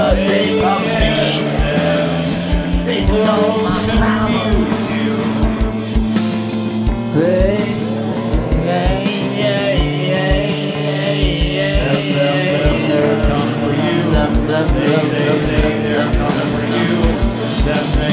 what they call me. They sold my mama. They're coming for you. They're coming for you.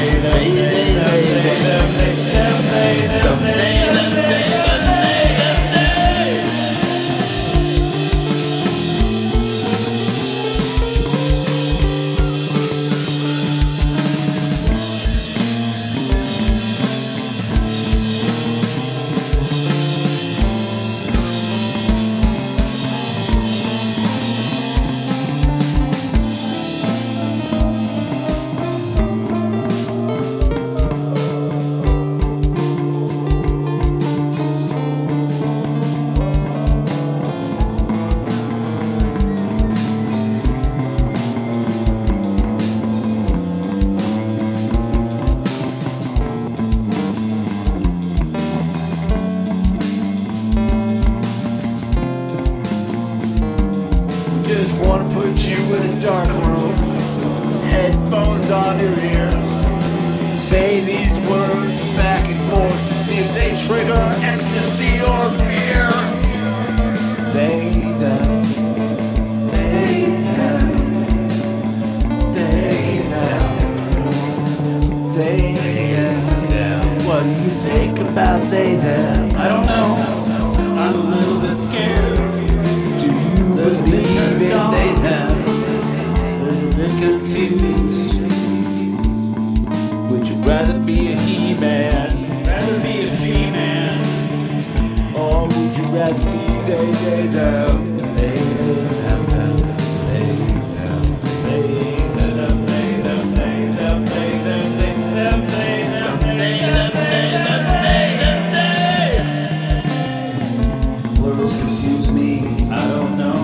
Just wanna put you in a dark room, headphones on your ears, say these words back and forth to see if they trigger ecstasy or fear. They them, they them, they them, they them. What do you think about they them? I don't know. I'm a little bit scared. Believe in they them, a little bit confused. Would you rather be a he-man, rather be a she-man, or would you rather be they them, they them, they them, they them, they them, they them, they them, they them, they them, they them, they them, plurals confuse me. I don't know.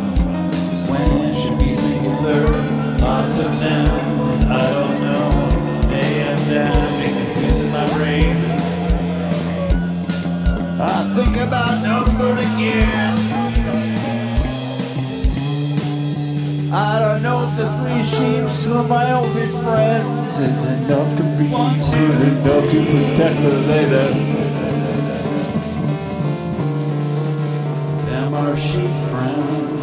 Lots of nouns, I don't know. They and them, they confusing my brain. I think about number again. I don't know if the three sheeps of my only friends is enough to be good enough to protect the later. Them are sheep friends.